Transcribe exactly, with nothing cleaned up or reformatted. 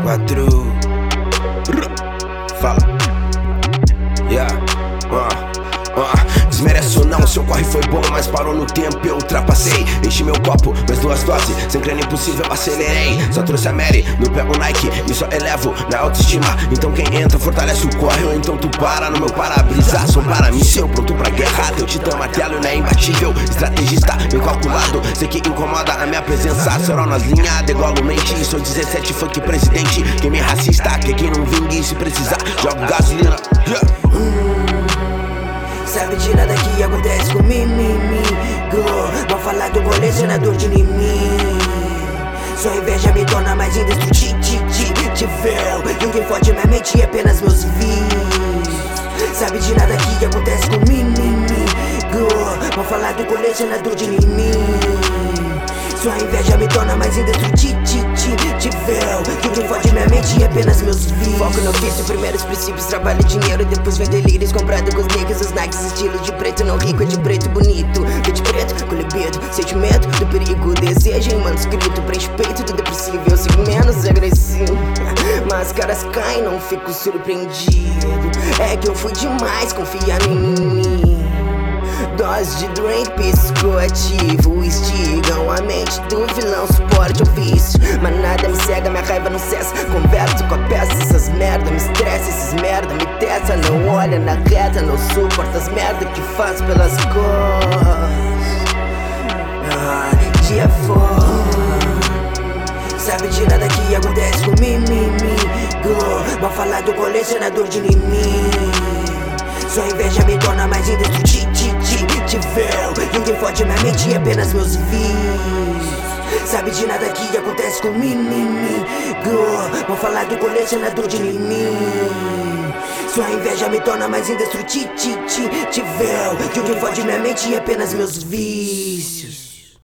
Quatro. Fala. Yeah. Uh, uh. Desmerece ou não, seu corre foi bom, mas parou no tempo e eu ultrapassei. Enchi meu copo, mais duas doses, sem crer impossível, acelerei. Só trouxe a Mary, não pego Nike e só elevo na autoestima. Então quem entra fortalece o corre, ou então tu para no meu para-brisa. Som para mim, seu pronto pra guerra, teu titã martelo não é imbatível. Estrategista, bem calculado, sei que incomoda a minha presença. Serol nas linhas, degolo mente, sou dezessete funk presidente. Quem me racista, que quem não vingue, se precisar, jogo gasolina. Yeah. Sabe de nada que acontece comigo. Vão falar do colecionador de inimigo. Sua inveja me torna mais indestrutível. E o que fode minha mente é apenas meus vícios. Sabe de nada que acontece comigo. Vão falar do colecionador de inimigo. Sua inveja me torna mais indestrutível. E o que fode minha mente é apenas meus vícios. Foco no ofício, primeiros princípios, trabalho, dinheiro, depois vem delírios. Comprado com os niggas, os Nikes, estilo de preto, não rico, é de preto bonito. É de preto, com libido, sentimento do perigo, desejo em manuscrito, preenche peito do depressivo, eu sigo menos agressivo. Máscaras caem, não fico surpreendido. É que eu fui demais, confia em mim. Dose de drink psicoativo, instigam a mente do vilão, suporte ao vício. Mas nada me cega, minha raiva não cessa. Converso com a peça, essas merda me estressa, esses merda me testa. Não olha na reta, não suporta as merda que faz pelas cores. Ah, dia fora. Sabe de nada que acontece comigo. Vão falar do colecionador de inimigo. Sua inveja me torna mais indestrutível. E o que fode minha mente é apenas meus vícios. Sabe de nada que acontece comigo. Vão falar do colecionador de inimigo. Sua inveja me torna mais indestrutível. E o que fode minha mente é apenas meus vícios.